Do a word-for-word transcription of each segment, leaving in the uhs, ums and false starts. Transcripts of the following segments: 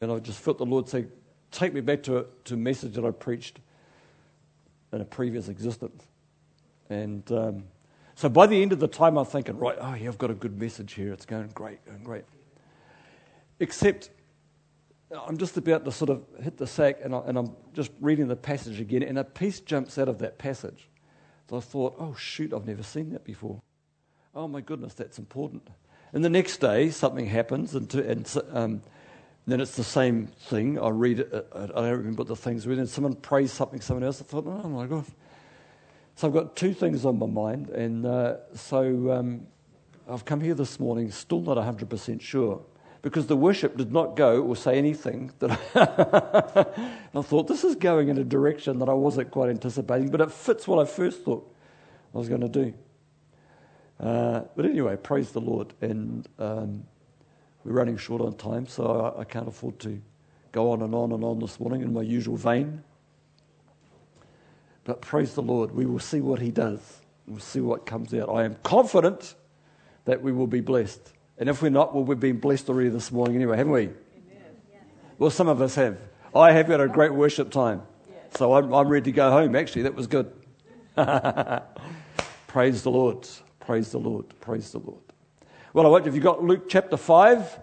And I just felt the Lord say, take me back to a, to a message that I preached in a previous existence. And um, so by the end of the time, I'm thinking, right, oh, yeah, I've got a good message here. It's going great, going great. Except I'm just about to sort of hit the sack, and, I, and I'm just reading the passage again, and a piece jumps out of that passage. So I thought, oh, shoot, I've never seen that before. Oh, my goodness, that's important. And the next day, something happens, and, to, and um, then it's the same thing. I read it, I don't remember what the things were, and someone prays something, someone else. I thought, oh, my God. So I've got two things on my mind, and uh, so um, I've come here this morning still not one hundred percent sure, because the worship did not go or say anything that I, I thought, this is going in a direction that I wasn't quite anticipating, but it fits what I first thought I was going to do. Uh, but anyway, praise the Lord. And um, we're running short on time, so I, I can't afford to go on and on and on this morning in my usual vein. But praise the Lord, we will see what he does. We'll see what comes out. I am confident that we will be blessed. And if we're not, well, we've been blessed already this morning anyway, haven't we? Amen. Well, some of us have. I have had a great worship time. So I'm, I'm ready to go home, actually. That was good. Praise the Lord. Praise the Lord. Praise the Lord. Well, I wonder if you've got Luke chapter five.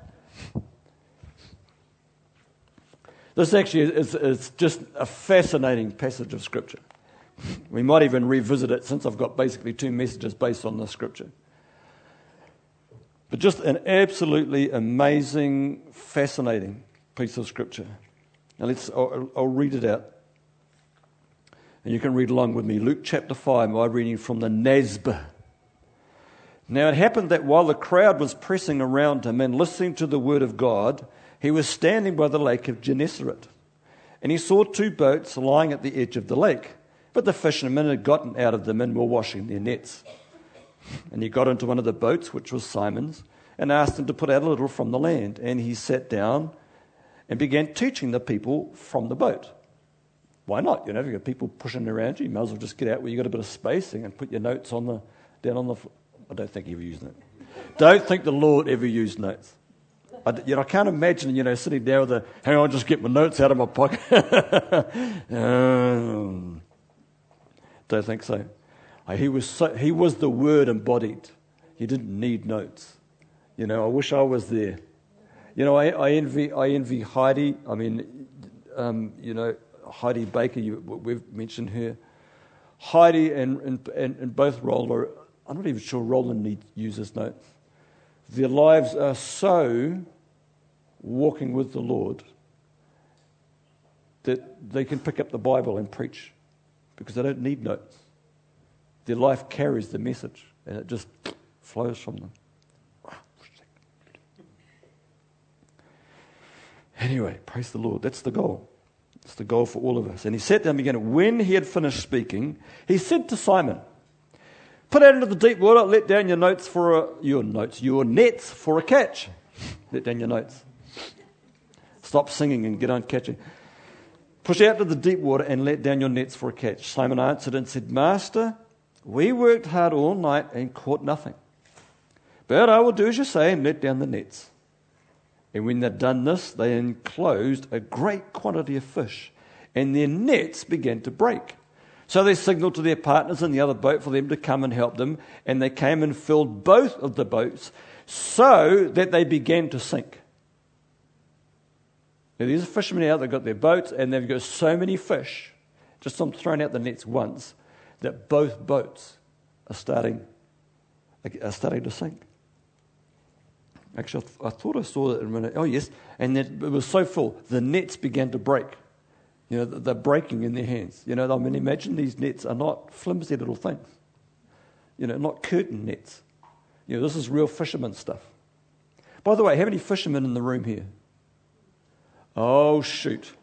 This actually is, is just a fascinating passage of Scripture. We might even revisit it, since I've got basically two messages based on this Scripture. But just an absolutely amazing, fascinating piece of Scripture. Now let's, I'll, I'll read it out. And you can read along with me. Luke chapter five, I'm reading from the N A S B. Now it happened that while the crowd was pressing around him and listening to the word of God, he was standing by the lake of Gennesaret. And he saw two boats lying at the edge of the lake. But the fishermen had gotten out of them and were washing their nets. And he got into one of the boats, which was Simon's, and asked him to put out a little from the land. And he sat down and began teaching the people from the boat. Why not? You know, if you've got people pushing around you, you might as well just get out where you've got a bit of spacing and put your notes on the down on the... I don't think he ever used it. Don't think the Lord ever used notes. I, you know, I can't imagine, you know, sitting there with a, hang on, just get my notes out of my pocket. um, don't think so. He was so, he was the Word embodied. He didn't need notes. You know, I wish I was there. You know, I, I envy I envy Heidi. I mean, um, you know, Heidi Baker. You, we've mentioned her. Heidi and and, and, and both Roland. I'm not even sure Roland needs uses notes. Their lives are so walking with the Lord that they can pick up the Bible and preach because they don't need notes. Their life carries the message and it just flows from them. Anyway, praise the Lord. That's the goal. It's the goal for all of us. And he sat down and began. When he had finished speaking, he said to Simon, put out into the deep water, let down your notes for a, your notes, your nets for a catch. Let down your notes. Stop singing and get on catching. Push out to the deep water and let down your nets for a catch. Simon answered and said, Master, we worked hard all night and caught nothing. But I will do as you say and let down the nets. And when they'd done this, they enclosed a great quantity of fish, and their nets began to break. So they signaled to their partners in the other boat for them to come and help them, and they came and filled both of the boats so that they began to sink. Now there's a fisherman out, they've got their boats, and they've got so many fish, just from throwing out the nets once, that both boats are starting, are starting to sink. Actually, I, th- I thought I saw that in a minute. Oh, yes. And it was so full, the nets began to break. You know, they're breaking in their hands. You know, I mean, imagine these nets are not flimsy little things. You know, not curtain nets. You know, this is real fisherman stuff. By the way, how many fishermen in the room here? Oh, shoot.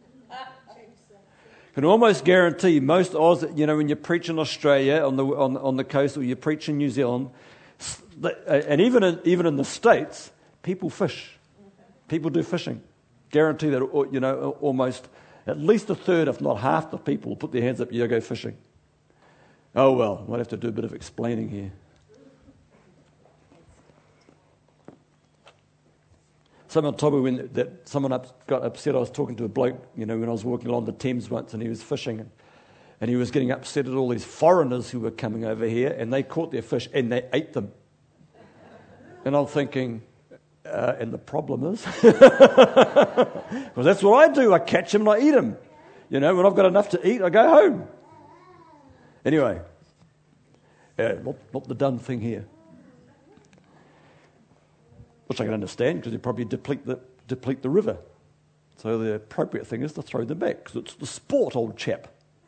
Can almost guarantee most Oz, you know, when you preach in Australia on the on, on the coast, or you preach in New Zealand, and even in, even in the States, people fish. People do fishing. Guarantee that, you know, almost at least a third, if not half, the people put their hands up, you go fishing. Oh well, might have to do a bit of explaining here. Someone told me when that someone up, got upset. I was talking to a bloke, you know, when I was walking along the Thames once, and he was fishing, and, and he was getting upset at all these foreigners who were coming over here, and they caught their fish and they ate them. And I'm thinking, uh, and the problem is, because that's what I do. I catch them and I eat them. You know, when I've got enough to eat, I go home. Anyway, uh, not, not the done thing here. Which I can understand, because they probably deplete the, deplete the river. So the appropriate thing is to throw them back, because it's the sport, old chap.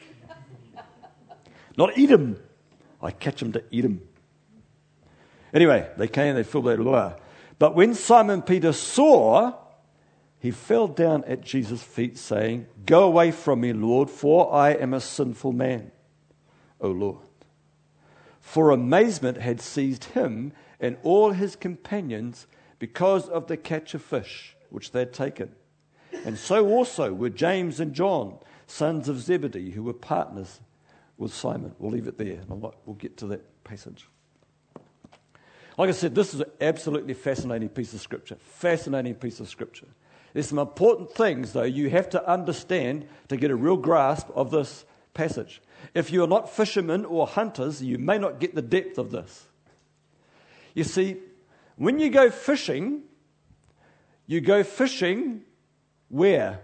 Not eat them. I catch them to eat them. Anyway, they came, they filled that lure. But when Simon Peter saw, he fell down at Jesus' feet, saying, "Go away from me, Lord, for I am a sinful man, O Lord." For amazement had seized him and all his companions because of the catch of fish which they had taken. And so also were James and John, sons of Zebedee, who were partners with Simon. We'll leave it there, and we'll get to that passage. Like I said, this is an absolutely fascinating piece of Scripture. Fascinating piece of Scripture. There's some important things, though, you have to understand to get a real grasp of this passage. If you are not fishermen or hunters, you may not get the depth of this. You see, when you go fishing, you go fishing where?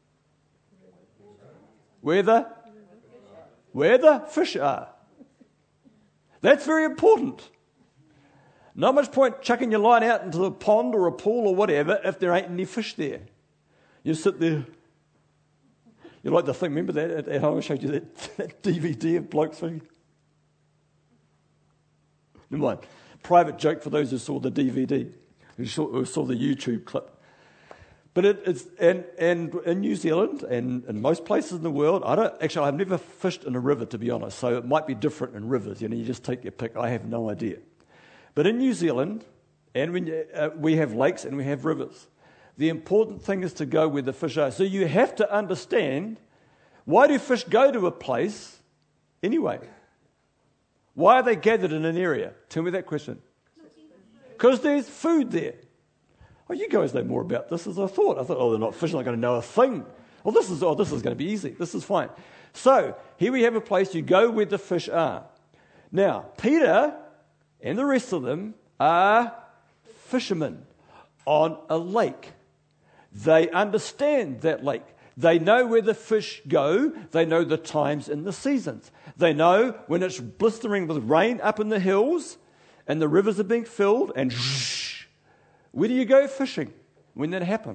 Where the? Where the fish are. That's very important. Not much point chucking your line out into the pond or a pool or whatever if there ain't any fish there. You sit there. You like the thing, remember that at, at home I showed you that, that D V D of blokes fishing? Never mind. Private joke for those who saw the D V D, who saw, who saw the YouTube clip. But it, it's and and in New Zealand and in most places in the world, I don't actually I've never fished in a river, to be honest. So it might be different in rivers. You know, you just take your pick. I have no idea. But in New Zealand, and when you, uh, we have lakes and we have rivers, the important thing is to go where the fish are. So you have to understand, why do fish go to a place anyway? Why are they gathered in an area? Tell me that question. Because there's food there. Oh, you guys know more about this as I thought. I thought, oh, they're not fishing, they're not going to know a thing. Well, this is, oh, this is going to be easy. This is fine. So here we have a place, you go where the fish are. Now, Peter and the rest of them are fishermen on a lake. They understand that lake. They know where the fish go. They know the times and the seasons. They know when it's blistering with rain up in the hills and the rivers are being filled and shh, where do you go fishing when that happens?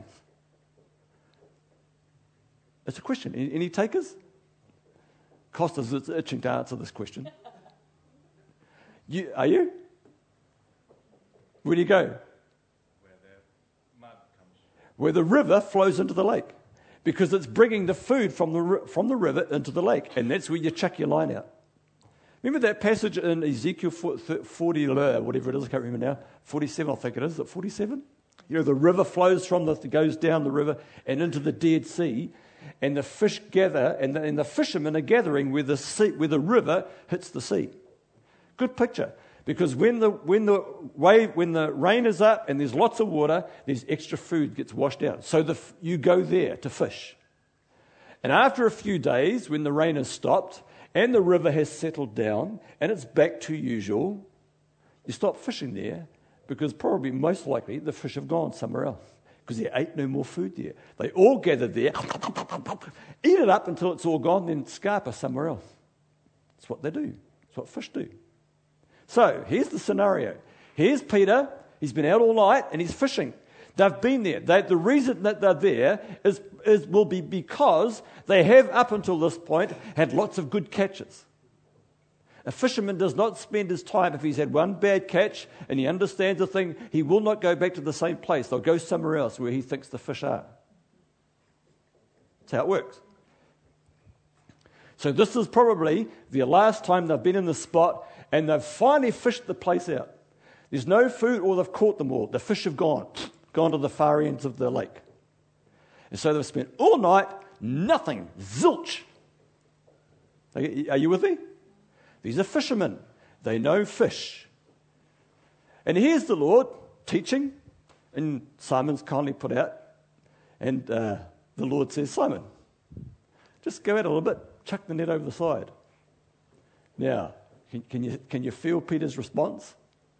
It's a question. Any, any takers? Costa's itching to answer this question. You, are you? Where do you go? Where the mud comes. Where the river flows into the lake. Because it's bringing the food from the from the river into the lake. And that's where you chuck your line out. Remember that passage in Ezekiel forty, whatever it is, I can't remember now, forty-seven I think it is, is it forty-seven? You know, the river flows from the, goes down the river and into the Dead Sea. And the fish gather, and the, and the fishermen are gathering where the sea, where the river hits the sea. Good picture, because when the when the wave when the rain is up and there's lots of water, there's extra food gets washed out. So the, you go there to fish, and after a few days, when the rain has stopped and the river has settled down and it's back to usual, you stop fishing there because probably most likely the fish have gone somewhere else. Because they ate no more food there. They all gathered there, eat it up until it's all gone, then scarper somewhere else. That's what they do. That's what fish do. So here's the scenario. Here's Peter. He's been out all night and he's fishing. They've been there. They, the reason that they're there is, is will be because they have up until this point had lots of good catches. A fisherman does not spend his time, if he's had one bad catch and he understands the thing, he will not go back to the same place. They'll go somewhere else where he thinks the fish are. That's how it works. So this is probably the last time they've been in the spot and they've finally fished the place out. There's no food or they've caught them all. The fish have gone, gone to the far ends of the lake. And so they've spent all night, nothing, zilch. Are you with me? These are fishermen. They know fish. And here's the Lord teaching And Simon's kindly put out, and uh, the Lord says, Simon, just go out a little bit, chuck the net over the side. Now, can, can you can you feel Peter's response?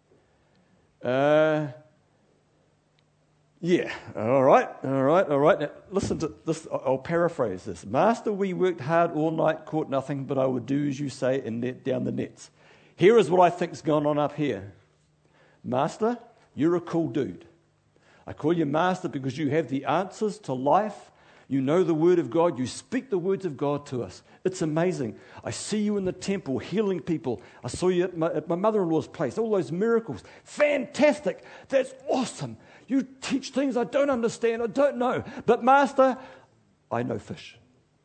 Uh, yeah, all right, all right, all right. Now, listen to this, I'll paraphrase this. Master, we worked hard all night, caught nothing, but I will do as you say and let down the nets. Here is what I think's going on up here. Master, you're a cool dude. I call you Master because you have the answers to life. You know the Word of God. You speak the words of God to us. It's amazing. I see you in the temple healing people. I saw you at my, at my mother-in-law's place. All those miracles. Fantastic. That's awesome. You teach things I don't understand. I don't know. But Master, I know fish.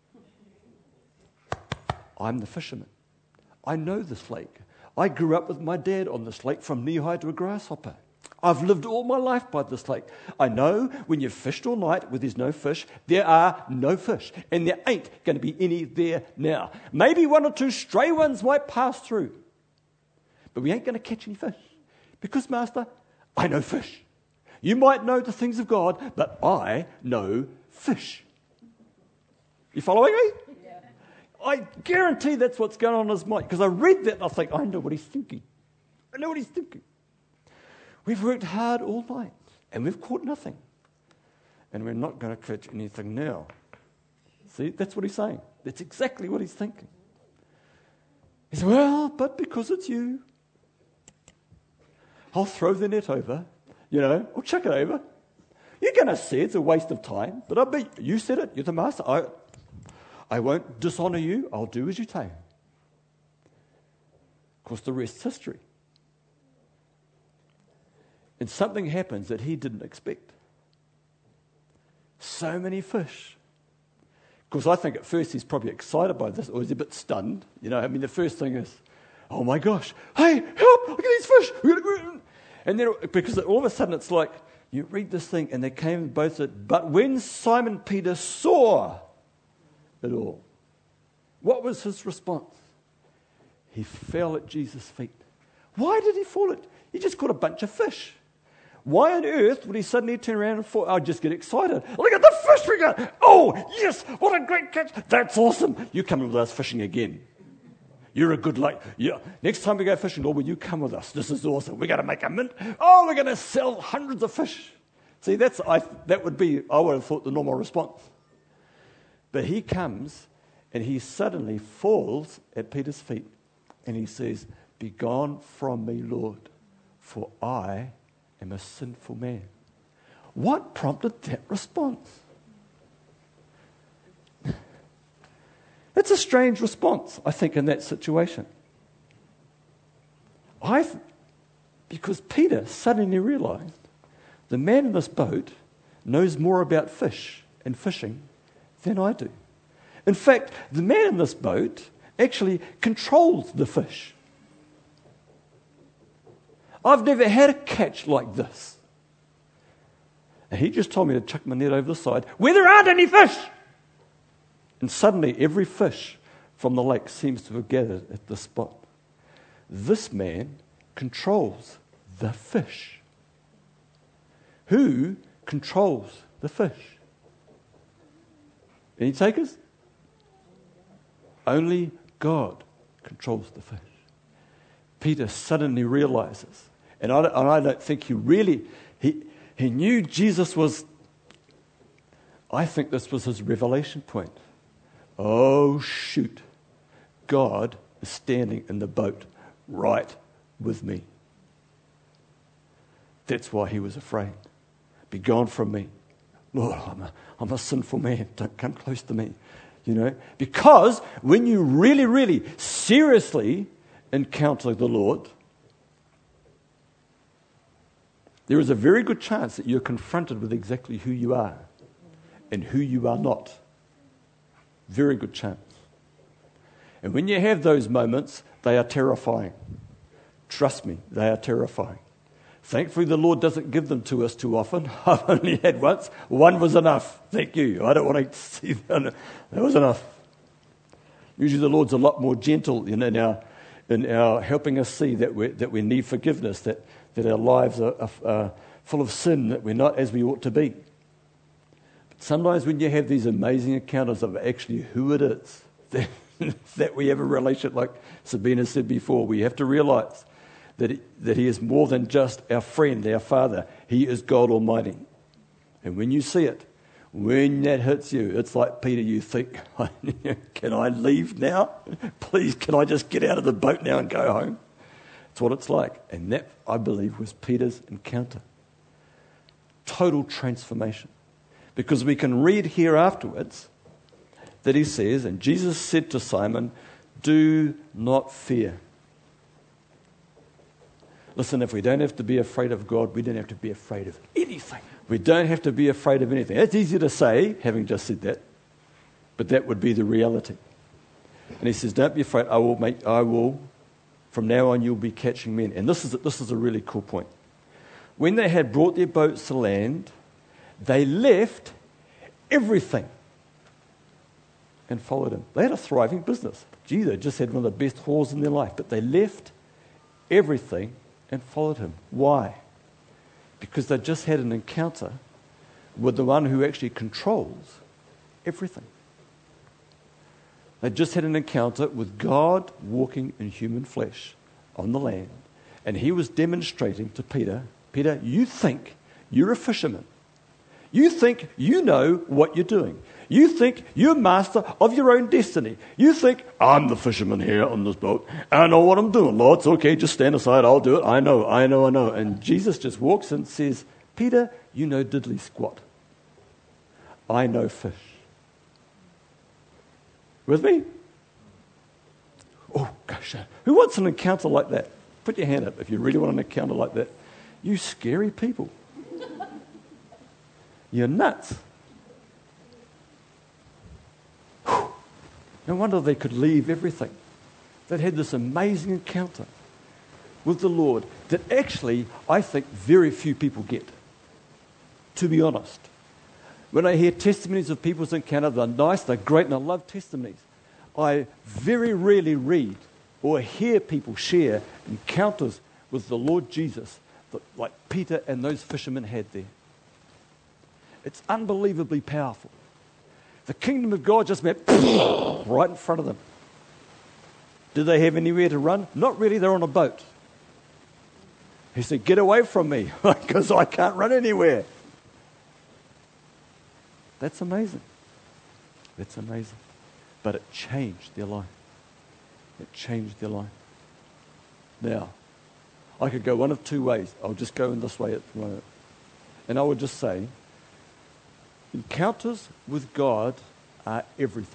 I'm the fisherman. I know this lake. I grew up with my dad on this lake from knee-high to a grasshopper. I've lived all my life by this lake. I know when you've fished all night where there's no fish, there are no fish. And there ain't going to be any there now. Maybe one or two stray ones might pass through. But we ain't going to catch any fish. Because, Master, I know fish. You might know the things of God, but I know fish. You following me? Yeah. I guarantee that's what's going on in his mind. Because I read that and I think, I know what he's thinking. I know what he's thinking. We've worked hard all night, and we've caught nothing. And we're not going to catch anything now. See, that's what he's saying. That's exactly what he's thinking. He said, well, but because it's you, I'll throw the net over, you know, I'll chuck it over. You're going to say it's a waste of time, but I bet you said it, you're the master. I, I won't dishonor you, I'll do as you say. Of course, the rest's history. And something happens that he didn't expect. So many fish. Of course, I think at first he's probably excited by this, or he's a bit stunned. You know, I mean, the first thing is, oh my gosh, hey, help, look at these fish. And then, because all of a sudden it's like, you read this thing, and they came and both said, but when Simon Peter saw it all, what was his response? He fell at Jesus' feet. Why did he fall at? He just caught a bunch of fish. Why on earth would he suddenly turn around and fall? I'd just get excited. Look at the fish we got. Oh, yes, what a great catch. That's awesome. You come with us fishing again. You're a good lake. Yeah. Next time we go fishing, Lord, will you come with us? This is awesome. We're going to make a mint. Oh, we're going to sell hundreds of fish. See, that's I, that would be, I would have thought, the normal response. But he comes and he suddenly falls at Peter's feet and he says, be gone from me, Lord, for I am a sinful man. What prompted that response? It's a strange response, I think, in that situation. I, because Peter suddenly realized the man in this boat knows more about fish and fishing than I do. In fact, the man in this boat actually controls the fish. I've never had a catch like this. And he just told me to chuck my net over the side where there aren't any fish. And suddenly every fish from the lake seems to have gathered at this spot. This man controls the fish. Who controls the fish? Any takers? Only God controls the fish. Peter suddenly realizes, and I don't, and I don't think he really, he, he knew Jesus was, I think this was his revelation point. Oh, shoot. God is standing in the boat right with me. That's why he was afraid. Be gone from me. Lord, I'm a, I'm a sinful man. Don't come close to me. You know, because when you really, really seriously encounter the Lord, there is a very good chance that you're confronted with exactly who you are and who you are not. Very good chance. And when you have those moments, they are terrifying. Trust me, they are terrifying. Thankfully, the Lord doesn't give them to us too often. I've only had once. One was enough. Thank you. I don't want to see that. That was enough. Usually the Lord's a lot more gentle in, in, our, in our helping us see that we, that we need forgiveness, that, that our lives are, are full of sin, that we're not as we ought to be. But sometimes when you have these amazing encounters of actually who it is that, that we have a relationship, like Sabina said before, we have to realize that he, that he is more than just our friend, our Father. He is God Almighty. And when you see it, when that hits you, it's like Peter, you think, can I leave now? Please, can I just get out of the boat now and go home? It's what it's like. And that, I believe, was Peter's encounter. Total transformation. Because we can read here afterwards that he says, and Jesus said to Simon, do not fear. Listen, if we don't have to be afraid of God, we don't have to be afraid of anything. We don't have to be afraid of anything. It's easy to say, having just said that, but that would be the reality. And he says, don't be afraid, I will make, I will, from now on you'll be catching men. And this is, this is a really cool point. When they had brought their boats to land, they left everything and followed him. They had a thriving business. Gee, they just had one of the best hauls in their life, but they left everything and followed him. Why? Because they just had an encounter with the one who actually controls everything. They just had an encounter with God walking in human flesh on the land. And he was demonstrating to Peter, Peter, you think you're a fisherman. You think you know what you're doing. You think you're master of your own destiny. You think, I'm the fisherman here on this boat. I know what I'm doing, Lord. It's okay, just stand aside. I'll do it. I know, I know, I know. And Jesus just walks in and says, Peter, you know diddly squat. I know fish. With me? Oh, gosh. Who wants an encounter like that? Put your hand up if you really want an encounter like that. You scary people. You're nuts. Whew. No wonder they could leave everything. They'd had this amazing encounter with the Lord that actually, I think, very few people get. To be honest. When I hear testimonies of people's encounter, they're nice, they're great, and I love testimonies. I very rarely read or hear people share encounters with the Lord Jesus that, like Peter and those fishermen had there. It's unbelievably powerful. The kingdom of God just went right in front of them. Did they have anywhere to run? Not really, they're on a boat. He said, get away from me, because I can't run anywhere. That's amazing. That's amazing. But it changed their life. It changed their life. Now, I could go one of two ways. I'll just go in this way at the moment. And I would just say, encounters with God are everything.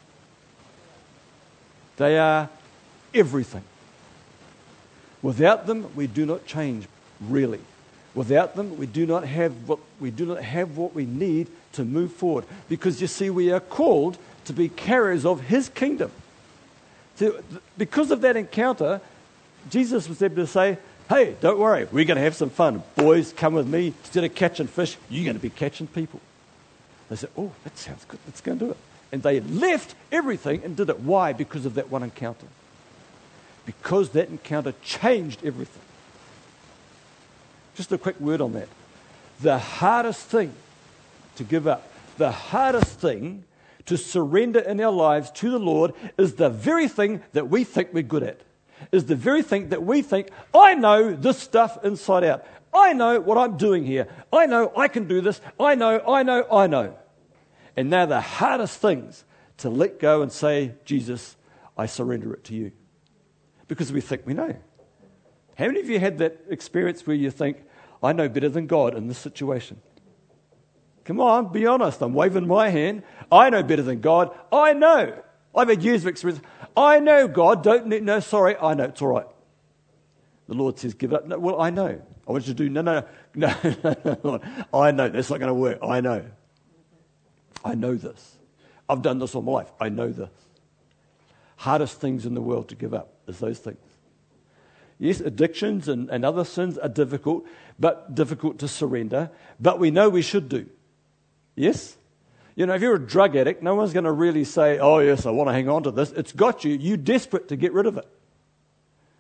They are everything. Without them, we do not change, really. Without them, we do not have what we do not have what we need to move forward. Because you see, we are called to be carriers of His kingdom. So, because of that encounter, Jesus was able to say, "Hey, don't worry, we're going to have some fun. Boys, come with me. Instead of catching fish, you're going to be catching people." They said, "Oh, that sounds good. Let's go and do it." And they left everything and did it. Why? Because of that one encounter. Because that encounter changed everything. Just a quick word on that. The hardest thing to give up, the hardest thing to surrender in our lives to the Lord is the very thing that we think we're good at. Is the very thing that we think, I know this stuff inside out. I know what I'm doing here. I know I can do this. I know, I know, I know. And they're the hardest things to let go and say, Jesus, I surrender it to you. Because we think we know. How many of you had that experience where you think, I know better than God in this situation? Come on, be honest. I'm waving my hand. I know better than God. I know. I've had years of experience. I know, God. Don't need, no, sorry. I know. It's all right. The Lord says, give it up. No, well, I know. I want you to do, no, no, no, no, no, no. I know. That's not going to work. I know. I know this. I've done this all my life. I know this. Hardest things in the world to give up is those things. Yes, addictions and, and other sins are difficult, but difficult to surrender. But we know we should do. Yes? You know, if you're a drug addict, no one's going to really say, oh, yes, I want to hang on to this. It's got you. You're desperate to get rid of it.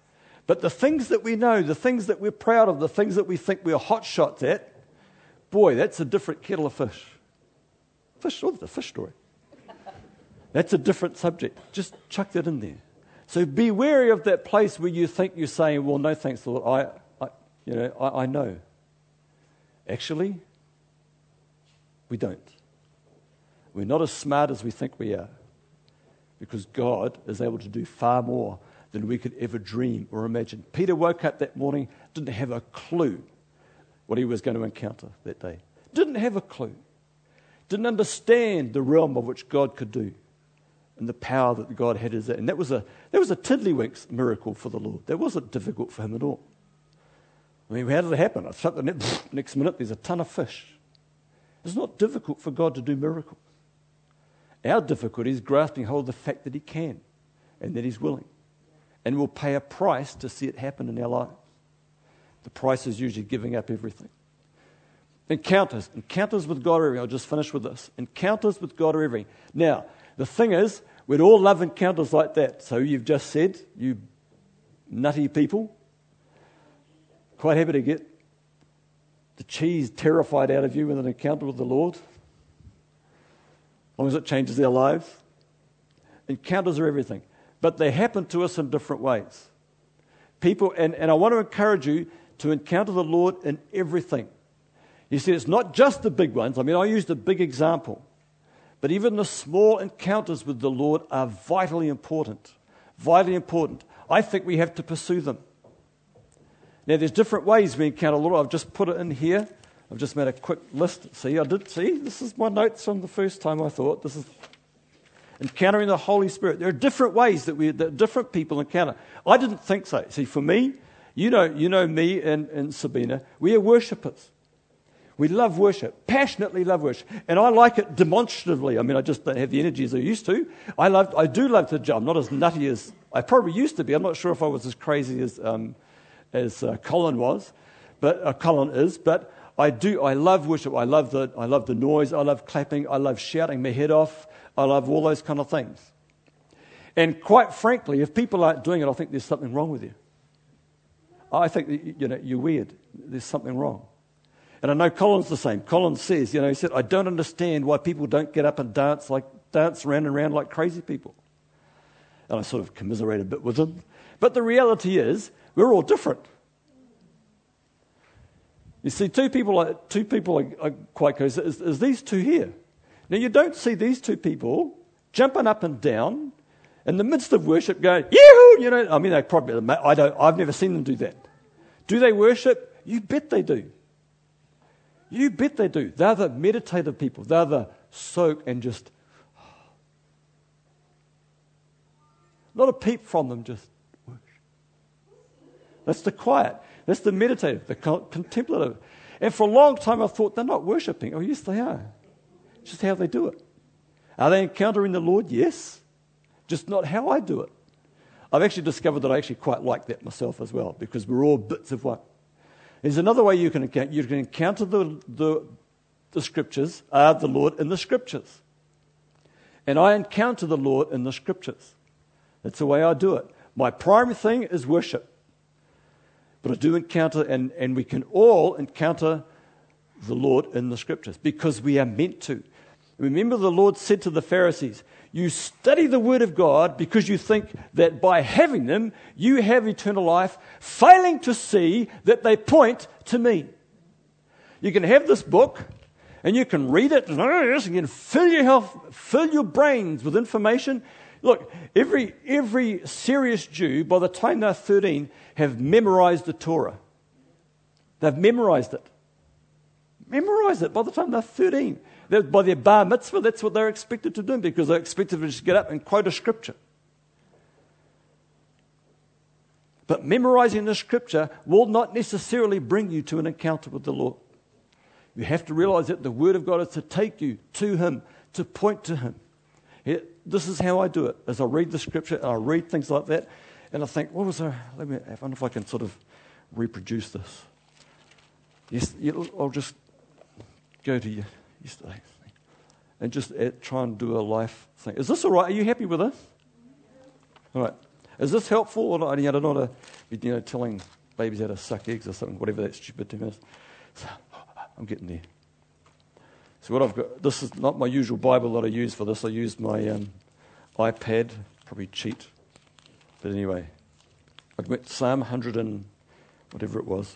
But the things that we know, the things that we're proud of, the things that we think we're hot shots at, boy, that's a different kettle of fish. Fish, oh, the fish story. That's a different subject. Just chuck that in there. So be wary of that place where you think you're saying, well, no thanks, Lord, I, I you know, I, I know. Actually, we don't. We're not as smart as we think we are, because God is able to do far more than we could ever dream or imagine. Peter woke up that morning, didn't have a clue what he was going to encounter that day. Didn't have a clue. Didn't understand the realm of which God could do and the power that God had. Is that. And that was a that was a tiddlywinks miracle for the Lord. That wasn't difficult for him at all. I mean, how did it happen? Something, next minute, there's a ton of fish. It's not difficult for God to do miracles. Our difficulty is grasping hold of the fact that he can and that he's willing. And we'll pay a price to see it happen in our lives. The price is usually giving up everything. Encounters. Encounters with God are everything. I'll just finish with this. Encounters with God are everything. Now, the thing is, we'd all love encounters like that. So you've just said, you nutty people, quite happy to get the cheese terrified out of you with an encounter with the Lord, as long as it changes their lives. Encounters are everything. But they happen to us in different ways. People, and, and I want to encourage you to encounter the Lord in everything. You see, it's not just the big ones. I mean, I used a big example. But even the small encounters with the Lord are vitally important. Vitally important. I think we have to pursue them. Now, there's different ways we encounter the Lord. I've just put it in here. I've just made a quick list. See, I did see. This is my notes from the first time I thought. This is encountering the Holy Spirit. There are different ways that we, that different people encounter. I didn't think so. See, for me, you know, you know me and, and Sabina. We are worshippers. We love worship, passionately love worship, and I like it demonstratively. I mean, I just don't have the energy as I used to. I love, I do love to jump. I'm not as nutty as I probably used to be. I'm not sure if I was as crazy as um, as uh, Colin was, but uh, Colin is. But I do. I love worship. I love the. I love the noise. I love clapping. I love shouting my head off. I love all those kind of things. And quite frankly, if people aren't doing it, I think there's something wrong with you. I think that, you know, you're weird. There's something wrong. And I know Colin's the same. Colin says, you know, he said, I don't understand why people don't get up and dance like dance around and around like crazy people. And I sort of commiserate a bit with him. But the reality is, we're all different. You see, two people are, two people are, are quite close. Is, is these two here. Now, you don't see these two people jumping up and down in the midst of worship going, yee-hoo! You know, I mean, they probably, I don't, I've never seen them do that. Do they worship? You bet they do. You bet they do. They're the meditative people. They're the soak and just, not a peep from them, just worship. That's the quiet. That's the meditative, the contemplative. And for a long time I thought they're not worshipping. Oh, yes, they are. It's just how they do it. Are they encountering the Lord? Yes. Just not how I do it. I've actually discovered that I actually quite like that myself as well, because we're all bits of one. There's another way you can encounter. You can encounter the, the, the Scriptures, uh, the Lord in the Scriptures. And I encounter the Lord in the Scriptures. That's the way I do it. My primary thing is worship. But I do encounter, and, and we can all encounter the Lord in the Scriptures, because we are meant to. Remember, the Lord said to the Pharisees, you study the Word of God because you think that by having them, you have eternal life, failing to see that they point to me. You can have this book, and you can read it, and you can fill your, health, fill your brains with information. Look, every, every serious Jew, by the time they're thirteen, have memorized the Torah. They've memorized it. Memorize it by the time they're thirteen. They're, by their bar mitzvah, that's what they're expected to do, because they're expected to just get up and quote a scripture. But memorizing the scripture will not necessarily bring you to an encounter with the Lord. You have to realize that the Word of God is to take you to Him, to point to Him. It, this is how I do it. As I read the scripture, and I read things like that, and I think, what was there? Let me, I wonder if I can sort of reproduce this. Yes, I'll just go to you yesterday and just try and do a life thing. Is this all right? Are you happy with this? All right. Is this helpful or not? I don't know how to be, you know, telling babies how to suck eggs or something, whatever that stupid term is. So, I'm getting there. So what I've got, this is not my usual Bible that I use for this. I use my um, iPad, probably cheat. But anyway, I went Psalm one hundred and whatever it was.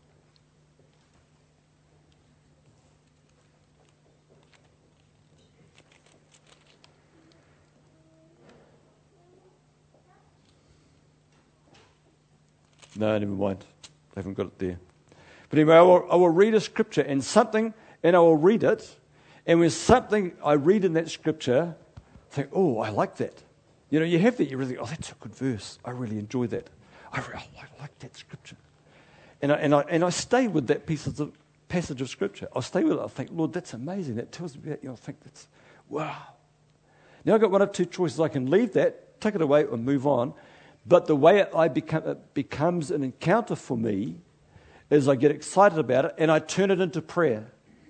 No, never mind. I haven't got it there. But anyway, I will, I will read a scripture and something, and I will read it. And when something I read in that scripture, I think, oh, I like that. You know, you have that, you really, oh, that's a good verse. I really enjoy that. I, really, oh, I like that scripture. And I, and, I, and I stay with that piece of the passage of scripture. I stay with it. I think, Lord, that's amazing. That tells me about you. I think that's, wow. Now I've got one of two choices. I can leave that, take it away, or move on. But the way it, I become, it becomes an encounter for me is I get excited about it and I turn it into prayer.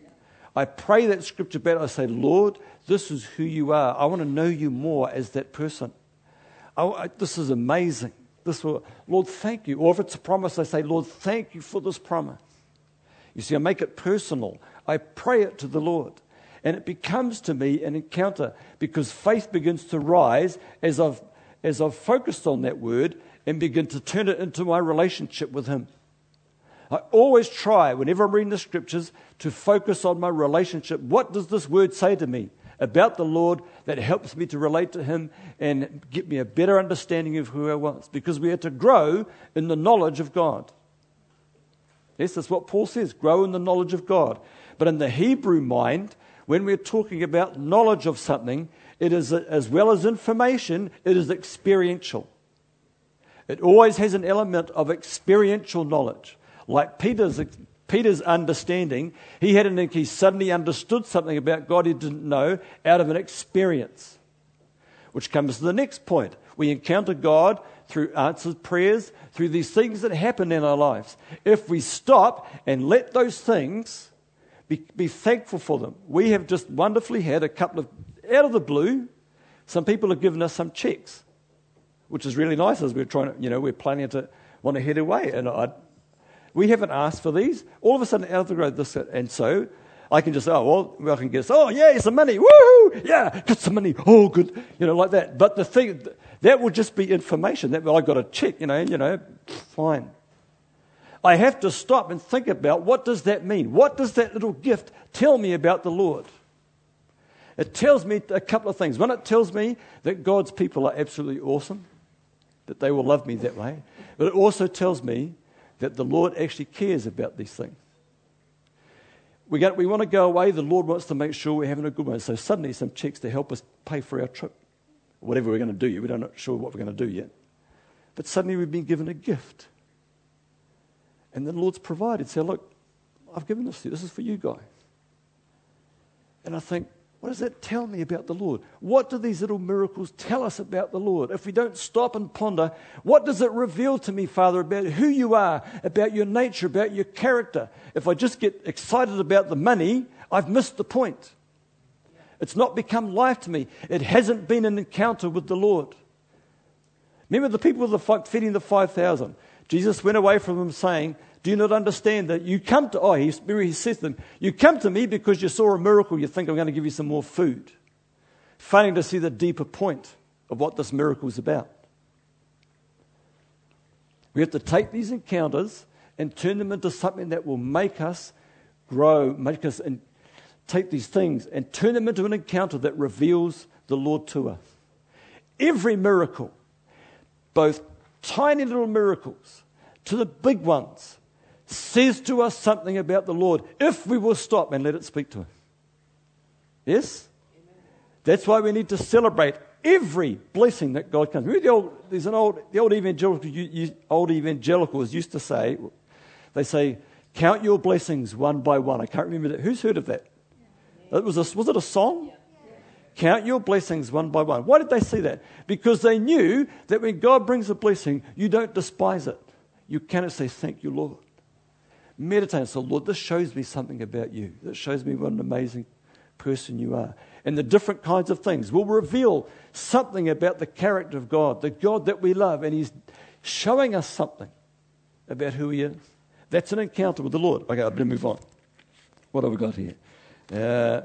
I pray that scripture back. I say, Lord, this is who you are. I want to know you more as that person. I, I, this is amazing. This will, Lord, thank you. Or if it's a promise, I say, Lord, thank you for this promise. You see, I make it personal. I pray it to the Lord. And it becomes to me an encounter because faith begins to rise as I've as I've focused on that word and begin to turn it into my relationship with him. I always try, whenever I'm reading the scriptures, to focus on my relationship. What does this word say to me about the Lord that helps me to relate to him and get me a better understanding of who I was? Because we are to grow in the knowledge of God. Yes, that's what Paul says, grow in the knowledge of God. But in the Hebrew mind, when we're talking about knowledge of something, it is, as well as information, it is experiential. It always has an element of experiential knowledge. Like Peter's Peter's understanding, he had an, he suddenly understood something about God he didn't know out of an experience. Which comes to the next point. We encounter God through answered prayers, through these things that happen in our lives. If we stop and let those things, be, be thankful for them. We have just wonderfully had a couple of out of the blue, some people have given us some checks, which is really nice as we're trying to, you know, we're planning to want to head away. And I, we haven't asked for these. All of a sudden, out of the road, this, and so I can just say, oh, well, I can guess, oh, yeah, some money, woohoo, yeah, got some money, oh, good, you know, like that. But the thing, that will just be information. That, well, I got a check, you know, you know, fine. I have to stop and think about what does that mean? What does that little gift tell me about the Lord? It tells me a couple of things. One, it tells me that God's people are absolutely awesome, that they will love me that way. But it also tells me that the Lord actually cares about these things. We, got, we want to go away. The Lord wants to make sure we're having a good one. So suddenly some checks to help us pay for our trip. Whatever we're going to do. We're not sure what we're going to do yet. But suddenly we've been given a gift. And the Lord's provided. So look, I've given this to you. This is for you guys. And I think, what does that tell me about the Lord? What do these little miracles tell us about the Lord? If we don't stop and ponder, what does it reveal to me, Father, about who you are, about your nature, about your character? If I just get excited about the money, I've missed the point. It's not become life to me. It hasn't been an encounter with the Lord. Remember the people with the five, feeding the five thousand. Jesus went away from them saying, do you not understand that you come to, oh, he, he says to them, you come to me because you saw a miracle, you think I'm going to give you some more food. Failing to see the deeper point of what this miracle is about. We have to take these encounters and turn them into something that will make us grow, make us and take these things and turn them into an encounter that reveals the Lord to us. Every miracle, both tiny little miracles to the big ones, says to us something about the Lord if we will stop and let it speak to us. Yes? Amen. That's why we need to celebrate every blessing that God comes. Remember the old, there's an old, the old evangelical, old evangelicals used to say, they say, count your blessings one by one. I can't remember that. Who's heard of that? Yeah. It was, a, was it a song? Yeah. Yeah. Count your blessings one by one. Why did they say that? Because they knew that when God brings a blessing, you don't despise it. You cannot say, thank you, Lord. Meditate and say, Lord, this shows me something about you. This shows me what an amazing person you are. and the different kinds of things will reveal something about the character of God, the God that we love, and he's showing us something about who he is. That's an encounter with the Lord. Okay, I'm going to move on. What have we got here? Uh,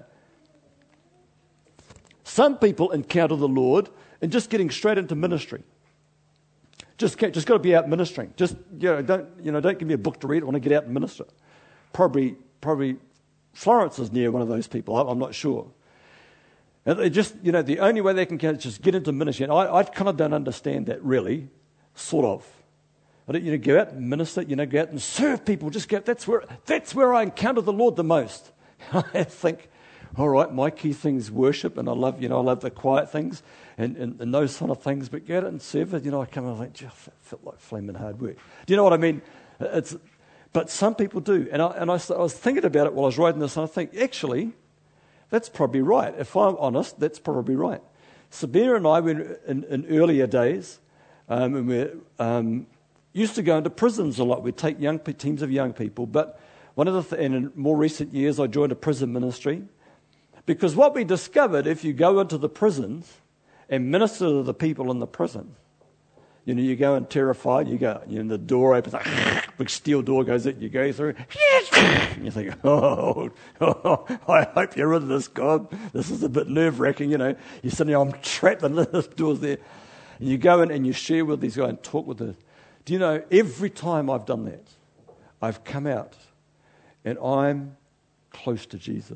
some people encounter the Lord in just getting straight into ministry. Just, just got to be out ministering. Just, you know, don't, you know, don't give me a book to read. I want to get out and minister. Probably, probably Florence is near one of those people. I'm not sure. And they just, you know, the only way they can is just get into ministry. And I, I kind of don't understand that really, sort of. I don't, you know, go out and minister, you know, go out and serve people. Just go, that's where, that's where I encounter the Lord the most. I think, all right, my key thing is worship, and I love, you know, I love the quiet things and, and, and those sort of things. But go out and serve it, you know, I come and I think, gee, that felt like flaming hard work. Do you know what I mean? It's, but some people do. And I, and I, I was thinking about it while I was writing this, and I think, actually, that's probably right. If I'm honest, that's probably right. Sabina and I, were in, in earlier days, um, and we um, used to go into prisons a lot. We'd take young teams of young people. But one of the th- and in more recent years, I joined a prison ministry. Because what we discovered, if you go into the prisons and minister to the people in the prison, you know, you go in terrified, you go, you know, the door opens, like, big steel door goes in, you go through, and you think, oh, oh, I hope you're in this, God. This is a bit nerve-wracking, you know. You're sitting there, I'm trapped, and this door's there. And you go in and you share with these guys and talk with them. Do you know, every time I've done that, I've come out and I'm close to Jesus.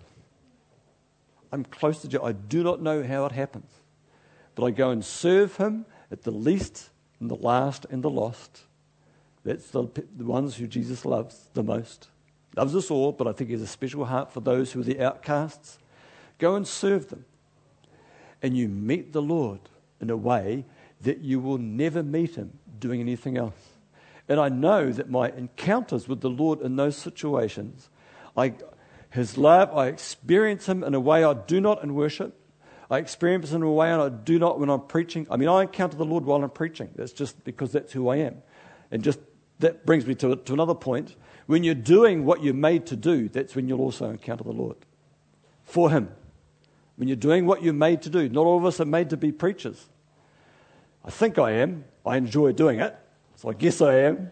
I'm close to Jesus. I do not know how it happens, but I go and serve him at the least and the last and the lost. That's the, the ones who Jesus loves the most. Loves us all, but I think he has a special heart for those who are the outcasts. Go and serve them. And you meet the Lord in a way that you will never meet him doing anything else. And I know that my encounters with the Lord in those situations, I, his love, I experience him in a way I do not in worship. I experience him in a way I do not when I'm preaching. I mean, I encounter the Lord while I'm preaching. That's just because that's who I am. And just that brings me to, to another point. When you're doing what you're made to do, that's when you'll also encounter the Lord. For him. When you're doing what you're made to do. Not all of us are made to be preachers. I think I am. I enjoy doing it. So I guess I am.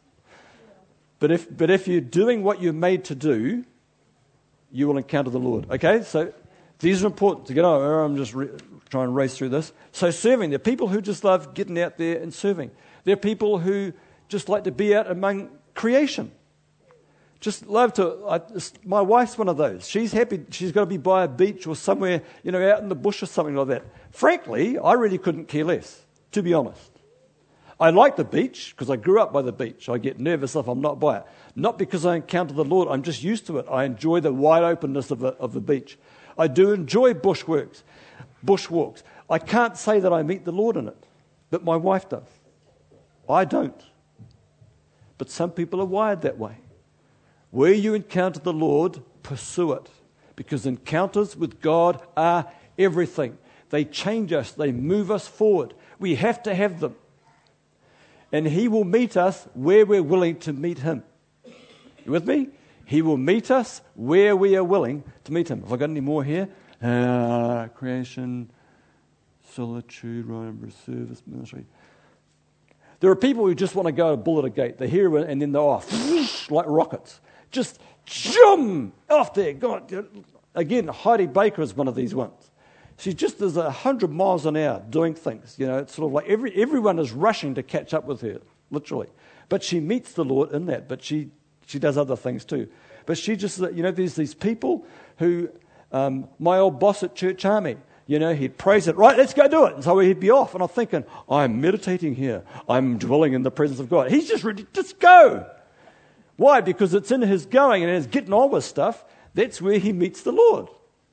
But if but if you're doing what you're made to do, you will encounter the Lord. Okay? So these are important to get over. I'm just re- trying to race through this. So serving. There are people who just love getting out there and serving. There are people who just like to be out among creation. Just love to. I, my wife's one of those. She's happy. She's got to be by a beach or somewhere, you know, out in the bush or something like that. Frankly, I really couldn't care less, to be honest. I like the beach because I grew up by the beach. I get nervous if I'm not by it. Not because I encounter the Lord. I'm just used to it. I enjoy the wide openness of, a, of the beach. I do enjoy bushworks, bushwalks. I can't say that I meet the Lord in it, but my wife does. I don't. But some people are wired that way. Where you encounter the Lord, pursue it. Because encounters with God are everything. They change us. They move us forward. We have to have them. And he will meet us where we're willing to meet him. You with me? He will meet us where we are willing to meet him. Have I got any more here? Uh, creation, solitude, right, service, ministry. There are people who just want to go a bull at a gate. They hear it and then they're off, like rockets. Just zoom off there. God, again, Heidi Baker is one of these ones. She just is a hundred miles an hour doing things. You know, it's sort of like every everyone is rushing to catch up with her, literally. But she meets the Lord in that. But she she does other things too. But she just, you know, there's these people who, um, my old boss at Church Army, you know, he'd praise it, right, let's go do it. And so he'd be off. And I'm thinking, I'm meditating here. I'm dwelling in the presence of God. He's just ready, just go. Why? Because it's in his going and his getting on with stuff. That's where he meets the Lord.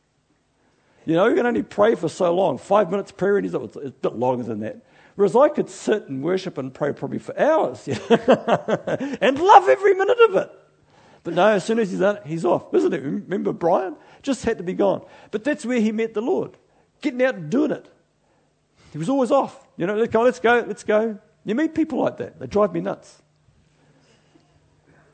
You know, you can only pray for so long. Five minutes prayer, and he's it's a bit longer than that. Whereas I could sit and worship and pray probably for hours, you know, and love every minute of it. But no, as soon as he's done it, he's off, isn't it? Remember Brian? Just had to be gone. But that's where he met the Lord, getting out and doing it. He was always off. You know, let's go, let's go, let's go. You meet people like that. They drive me nuts.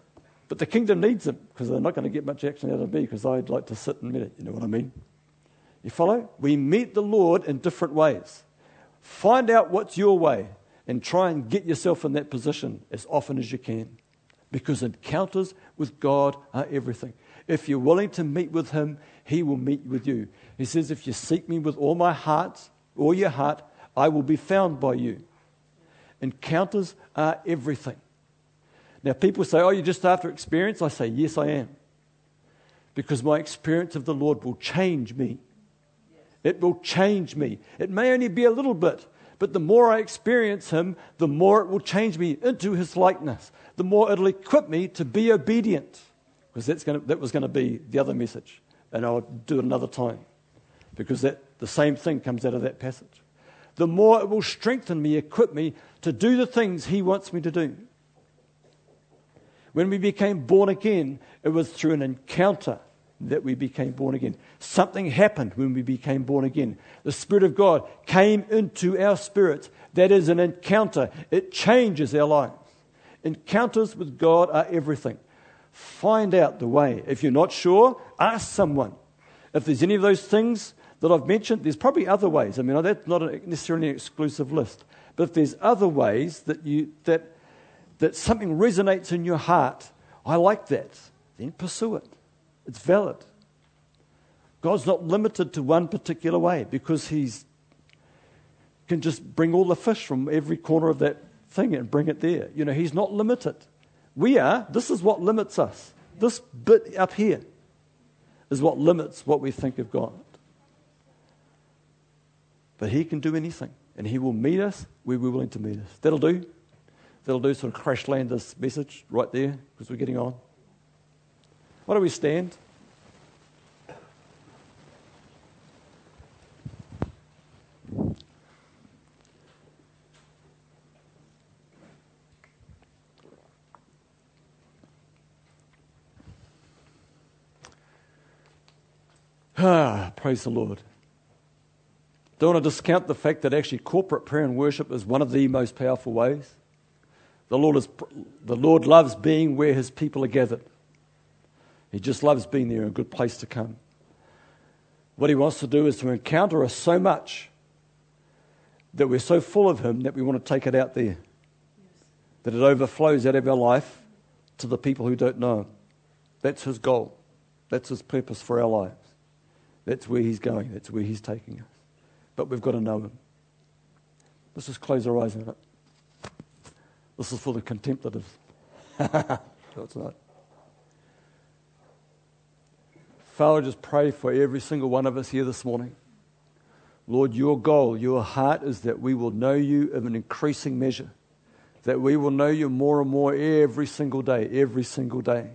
But the kingdom needs them because they're not going to get much action out of me because I'd like to sit and meditate. You know what I mean? You follow? We meet the Lord in different ways. Find out what's your way and try and get yourself in that position as often as you can. Because encounters with God are everything. If you're willing to meet with Him, He will meet with you. He says, if you seek me with all my heart, all your heart, I will be found by you. Encounters are everything. Now people say, oh, you're just after experience? I say, yes, I am. Because my experience of the Lord will change me. It will change me. It may only be a little bit, but the more I experience Him, the more it will change me into His likeness. The more it'll equip me to be obedient. Because that's going to, that was going to be the other message. And I'll do it another time. Because that the same thing comes out of that passage. The more it will strengthen me, equip me to do the things He wants me to do. When we became born again, it was through an encounter that we became born again. Something happened when we became born again. The Spirit of God came into our spirits. That is an encounter. It changes our lives. Encounters with God are everything. Find out the way. If you're not sure, ask someone. If there's any of those things that I've mentioned, there's probably other ways. I mean, that's not necessarily an exclusive list. But if there's other ways that you that that something resonates in your heart, I like that, then pursue it. It's valid. God's not limited to one particular way because He's can just bring all the fish from every corner of that thing and bring it there. You know, He's not limited. We are. This is what limits us. This bit up here is what limits what we think of God. But He can do anything, and He will meet us where we're willing to meet us. That'll do. That'll do. Sort of crash land this message right there because we're getting on. Why don't we stand? Ah, praise the Lord. Don't want to discount the fact that actually corporate prayer and worship is one of the most powerful ways. The Lord is, the Lord loves being where His people are gathered. He just loves being there, a good place to come. What He wants to do is to encounter us so much that we're so full of Him that we want to take it out there. Yes. That it overflows out of our life to the people who don't know Him. That's His goal. That's His purpose for our lives. That's where He's going. That's where He's taking us. But we've got to know Him. Let's just close our eyes on it. This is for the contemplatives. No, it's not. Father, just pray for every single one of us here this morning. Lord, your goal, your heart is that we will know you in an increasing measure. That we will know you more and more every single day, every single day.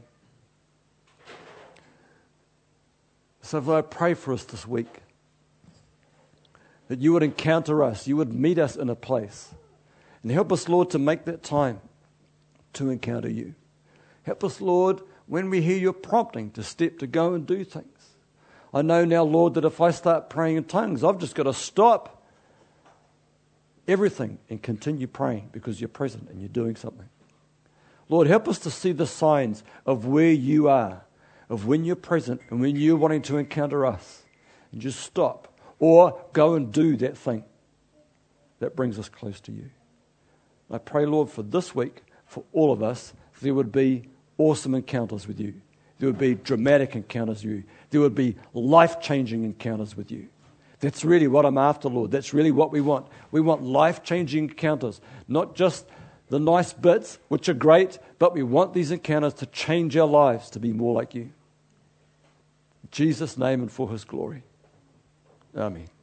So Father, I pray for us this week. That you would encounter us, you would meet us in a place. And help us, Lord, to make that time to encounter you. Help us, Lord, when we hear your prompting to step to go and do things. I know now, Lord, that if I start praying in tongues, I've just got to stop everything and continue praying because you're present and you're doing something. Lord, help us to see the signs of where you are, of when you're present and when you're wanting to encounter us. And just stop or go and do that thing that brings us close to you. I pray, Lord, for this week, for all of us, there would be awesome encounters with you. There would be dramatic encounters with you. There would be life-changing encounters with you. That's really what I'm after, Lord. That's really what we want. We want life-changing encounters, not just the nice bits, which are great, but we want these encounters to change our lives to be more like you. In Jesus' name and for His glory. Amen.